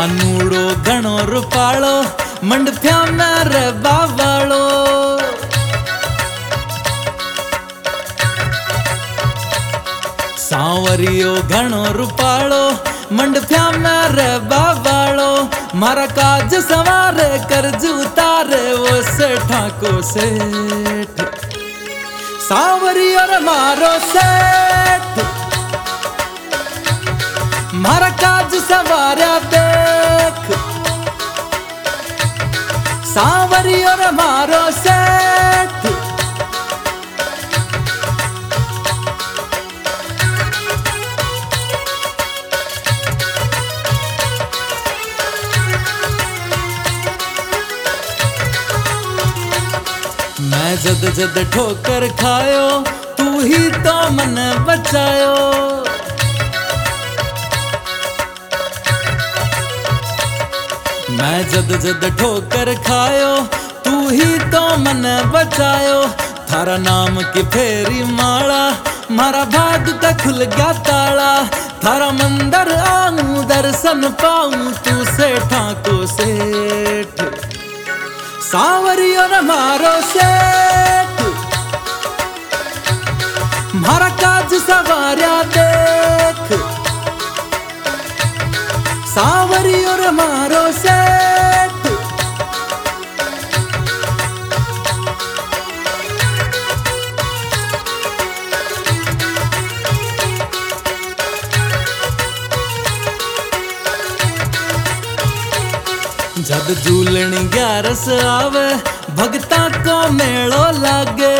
कानूड़ो घणो रुपालो मंडफ्या में रे बावालो। सांवरियो घणो रुपालो मंडफ्या में रे बावालो। मारा काज सवारे कर्ज उतारे वो सेठा को सेठ। सांवरियो रे मारो सेठ मारा काज सवारा देख। सांवरियो रे मारो सेठ मैं जद जद ठोकर खायो तू ही तो मन बचायो। मैं जद जद ठोकर खायो तू ही तो मन बचायो। थारा नाम की फेरी माला मारा भाग का खुल गया ताला। थारा मंदिर आऊं दर्शन पाऊं तू सेठा को सेठ। सांवरियो रे मारो सेठ मारा काज सवारा देख। सांवरियो रे मारो सेठ जब झूलण ग्यारस आवे भगता को मेलो लागे।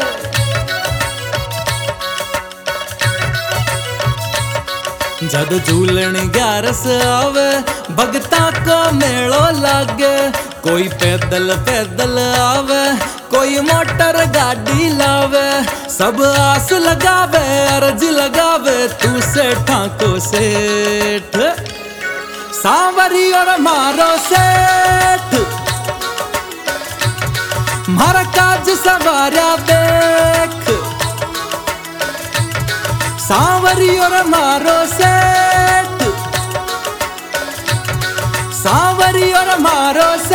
जब झूलण ग्यारस आवे भगता को मेलो लागे। कोई पैदल पैदल आवे कोई मोटर गाड़ी लावे। सब आस लगावे अर्ज लगावे तू सेठा को सेठ। सांवरियो रे मारो सेठ मारा काज सवारा देख। सांवरियो रे मारो सेठ सांवरियो रे मारो सेठ।